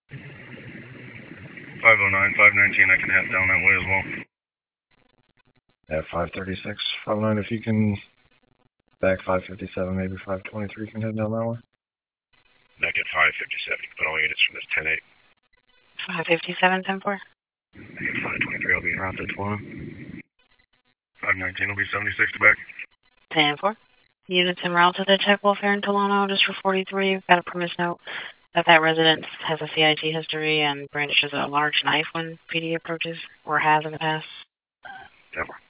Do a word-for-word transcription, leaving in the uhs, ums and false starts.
five oh nine, five nineteen, I can head down that way as well. At five thirty-six, five oh nine, if you can back five fifty-seven, maybe five twenty-three can head down that way. Back at five fifty-seven, but all units from this ten eight. five fifty-seven, ten four. Back at five twenty-three, I'll be around to Toronto. five nineteen will be seventy-six to back. ten four. Units en route to detect welfare in Tolano, District forty-three. We've got a premise note that that resident has a C I T history and brandishes a large knife when P D approaches, or has in the past. ten four.